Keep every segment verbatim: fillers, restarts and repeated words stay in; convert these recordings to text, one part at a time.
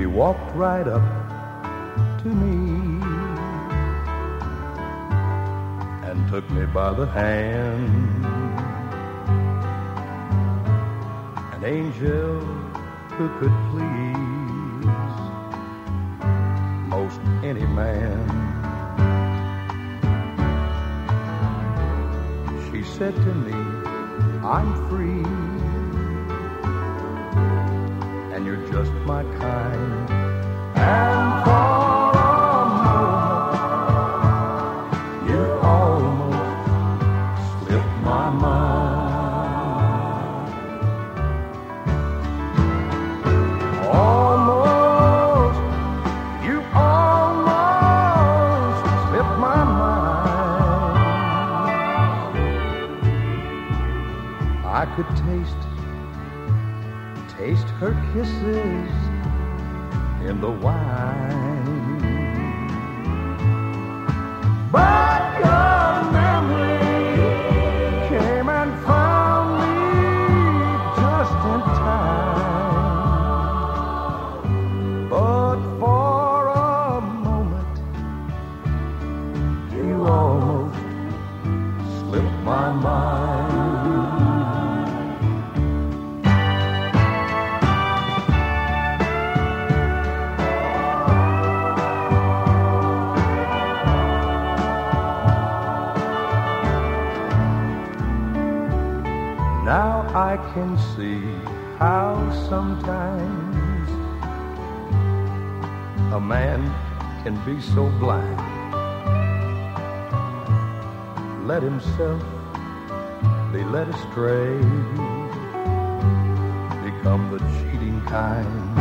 He walked right up to me and took me by the hand. An angel who could please most any man. She said to me, I'm free, and you're just my kind. And for a moment, you almost slipped my mind. Almost, you almost slipped my mind. I could taste, taste her kisses in the wine. But your memory came and found me just in time. But for a moment, you almost slipped my mind. Now I can see how sometimes a man can be so blind, let himself be led astray, become the cheating kind.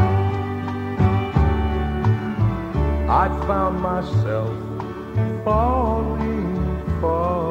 I found myself falling, falling